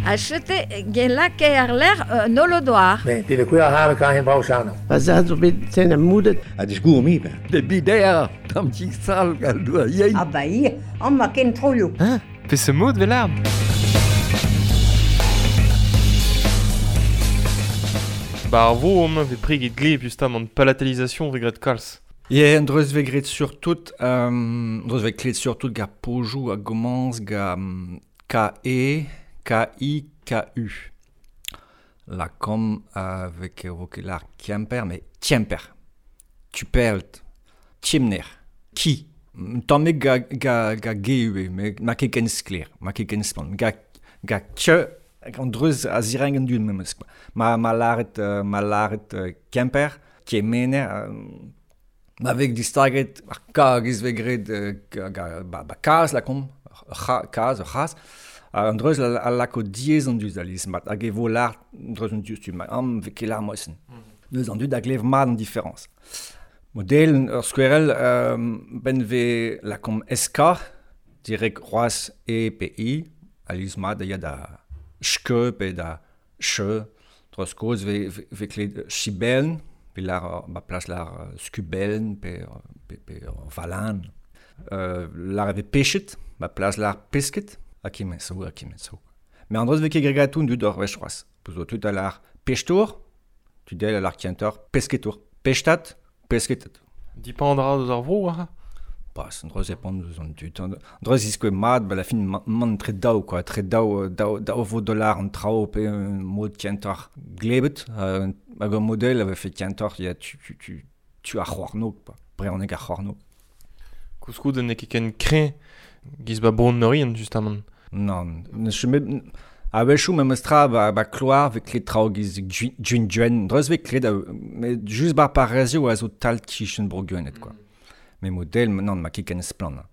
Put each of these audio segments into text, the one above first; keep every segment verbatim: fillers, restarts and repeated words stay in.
Achete gela keerler nolodoar. Nee, die de koeia halen kan geen bouwzaan. Was dat zo beetje een moeder? Het is goed om hier. De bidea, tam ci sal gal du yei. Ah bah hier, on m'a ken trollo. Hein? Pe se mod velar. Ba ar vo om ve pregit gleb justam an palatalisation vegret kalz. Ie, en dreus vegret surtout, um, dreus vegret klet surtout ga pojou a gomans ga um, K-E, K-I, K-U. La com avec vocabular Kemper, mais Tiemper. Tupelt. Tiemner. Ki. Tamme ga, ga, ga G-U, mais ma ke ken skler, ma ke ken span. Ga, ga tje, en dreus a zirengen dun memes. Ma, ma laret, uh, ma laret uh, Kemper, Kiemener, uh, ma veg distaget, ar kag is vegret, uh, ga, ba, ba kaz la com, kaz, kaz. An dreus a lako diez an duz aliz mat, hag e vo lar dreus an duz tu, ma am veke lar moessen. Deus an duz da glev mat an diferans. Model ur skwerel um, ben ve lakom S K, direk roaz E P I, aliz mat da ya da schke pe da che, dreus koz ve, ve, ve klet chibeln, pe lar ba plas lar skubeln pe, pe, pe valan. Uh, lar ve pechet, ba plas lar pesket, Akimenso, akimenso. Mais andros veke gregatoun du dor vechroas. Pouzo tout à l'ar pechtour, tu del à l'ar kientor pesketour. Pechtat, pesketat. Dipendra deus ar vro, ha? Pas, andros epand deus an dut. Andros iskwe mad, ba la fin man tre daou, quoi. Tre daou, daou, daou vo dolar an trao pe un mod kientor glebet. Hag un model ave fait kientor, ya tu, tu, tu, tu a c'hoarnog, quoi. Bre an eg a c'hoarnog. Kouskou den e ken kren giz ba bon merien, justamant. Non, je me a wechou me mestra ba ba cloar ve klet traogiz djun djuen dreus ve klet mais juste bar parazio a zo tal tischen broguenet quoi. Mais model non ma kiken splan.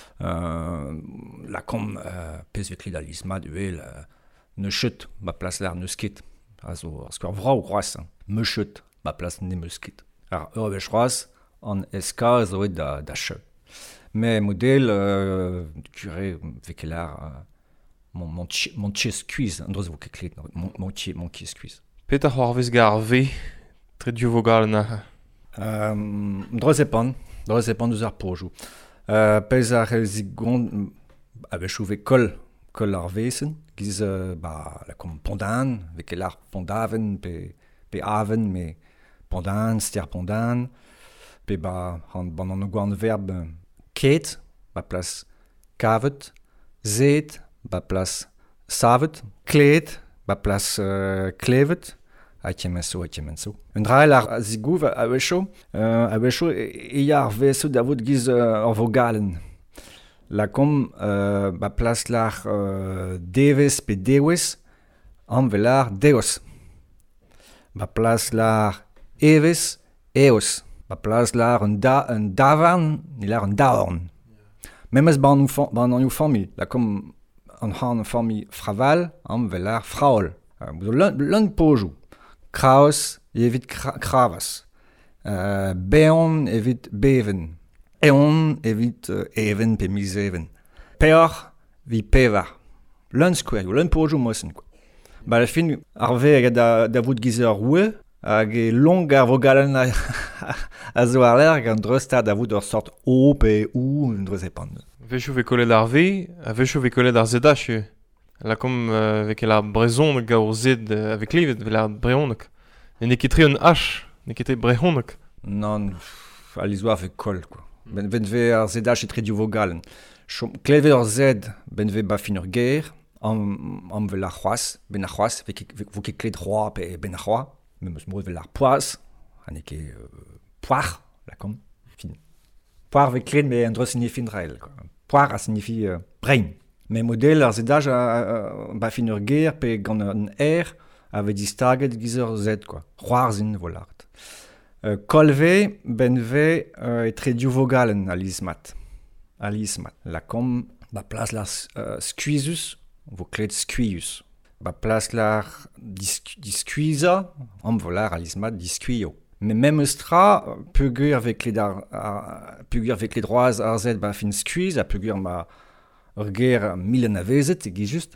Euh la com pes ve klet alisma de el ne chut ba place lar ne skit. Also skor vra ou croas me chut ba place ne me skit. Alors eur ve chroas an ska zo da da che. Mais model euh, curé vekelar euh, mon mon mon chest squeeze andros vo keklet mon mon mon chest squeeze. Peter c'hoarvez gar ve tre diou vogal na. Euh andros epan, andros epan deus ar pojou. Euh pez ar zigon ave chouve kol kol ar vesen giz uh, ba la kom pondan vekelar pondaven pe pe aven me pondan stier pondan pe ba han ban an gwan verb ket, ba plas kavet, zet, ba plas savet, kleed, ba plas uh, klevet, akemenso, akemenso. Un drael ar zigouv a wecho, uh, a wecho e ar veso davot giz uh, ar vogalen. La kom uh, ba plas lar uh, deves pe dewes, an velar deos. Ba plas lar eves, eos. Ba plas lar un da un davan ni lar un daorn. Memes ban ou ban an fami, la kom an han fami fraval am velar fraol. Uh, l'un pojou. Kraus evit kravas. Uh, beon evit beven. Eon evit uh, even pe mis even. Peor vi peva. L'un square, l'un pojou mossen quoi. Ba la fin arve hag da da vout gizer roue hag e long ar vogalen a, a zo ar ler gant dreustad da vout ur sort o pe ou un dreus epand. Vechou ve kolet ar ve, a vechou ve kolet ar zedach. La kom uh, veke la brezon ga ur zed uh, avec livet ve la brehonek. E ne ketre un h, ne ketre brehonek. Non, alizoa ve kol quoi. Ben ben ve ar zedach e tre diou vogalen. Kleve ur zed ben ve ba fin ur ger, am am ve la c'hoaz, ben a c'hoaz, veke vo ket klet roi pe ben a c'hoaz. Mais me smouve l'art poise, on est que euh, poire, la com, fin. Poire avec clé, mais un droit signifie drael. Poire a signifie euh, brain. Mais modèle, leurs édages, bah finir guerre, puis quand un R avait dit starget gizer Z quoi. Roarzin volart. Euh, Colve, benve euh, et très du vogalen à l'ismat. À l'ismat. La com, bah place la euh, squeezus, vos clés squeeus. Ba plas lar discuisa, am volar a lismat discuio. Mais même stra, pugur avec les dar, pugur avec les droits ar zed ba fin squeeze, a pugur ma ur ger milen a vezet, e juste.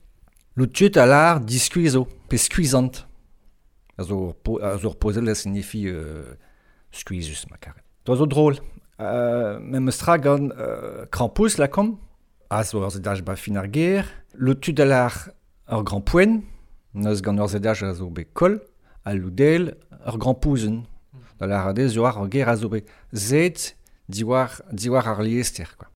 L'outil à l'art discuiso, pe squisant. Also, also posel signifie euh, squeezus, ma carré. Tozo drôle. Euh, même stragan euh, Krampus, là, comme. Also, ar zedaj ba fin ar ger. L'outil à l'art ar grand poen. Neus gant ar zedaj a zo be kol. A loudel ar grand pouzen. Da l'ar adez, zo ar ger a zo be zet diwar, diwar ar liester, quoi.